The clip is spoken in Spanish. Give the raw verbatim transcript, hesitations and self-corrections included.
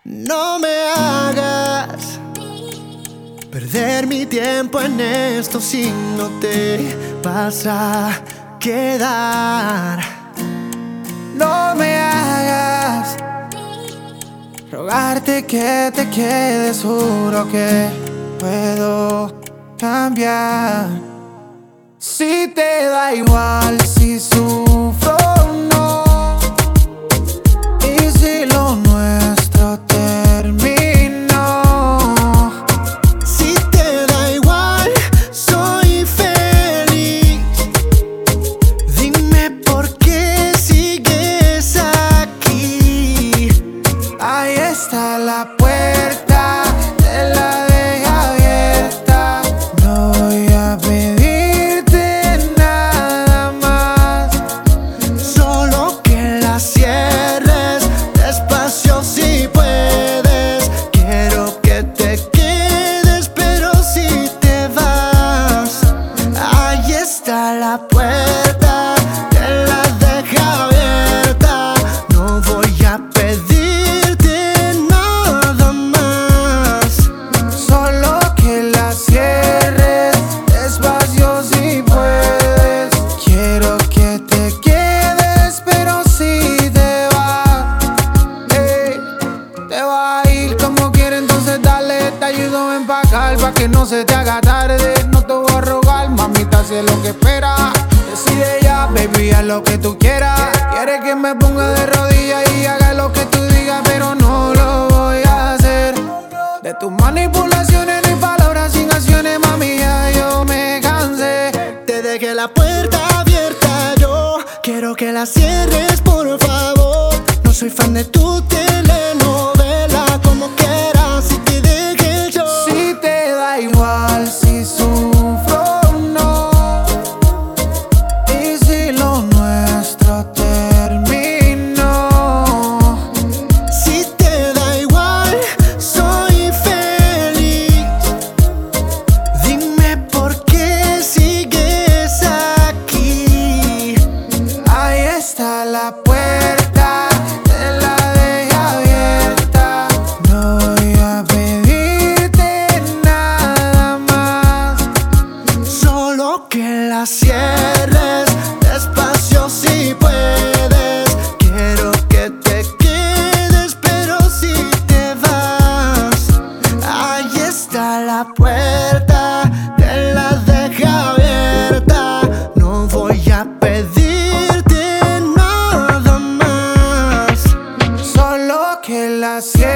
No me hagas perder mi tiempo en esto si no te vas a quedar. No me hagas rogarte que te quedes, juro que puedo cambiar. Si te da igual, si sufro o no, y si lo nuestro terminó. Si te da igual, soy feliz. Dime por qué sigues aquí. Ahí está la puerta, te la dejé abierta. No voy a pedirte nada más, solo que la cierres despacio si puedes. Quiero que te quedes, pero si te vas. Ahí está la puerta, te la dejé abierta. No voy a pedirte nada más, solo que la cierres despacio si puedes. Quiero que te quedes, pero si te vas, ey, te vas a ir como quieres, entonces dale, te ayudo a empacar pa' que no se te haga tarde. No te voy a rogar, mamita, si es lo que esperas. Decide ya, baby, haz lo que tú quieras. Quieres que me ponga de rodillas y haga lo que tú digas, pero no lo voy a hacer. De tus manipulaciones ni palabras sin acciones, mami, ya yo me cansé. te dejé la puerta abierta. Yo quiero que la cierres, por favor. No soy fan de tu telenovela, como quieras, si te dejé yo. Si te da igual, si sufro o no, y si lo nuestro terminó. Si te da igual, soy feliz. Dime por qué sigues aquí. Ahí está la puerta, te la dejé abierta. No voy a pedirte nada más, Solo que la cierres despacio si puedes. Quiero que te quedes, pero si te vas. Ahí está la puerta, te la dejé abierta. No voy a pedirte nada más, solo que la cierres.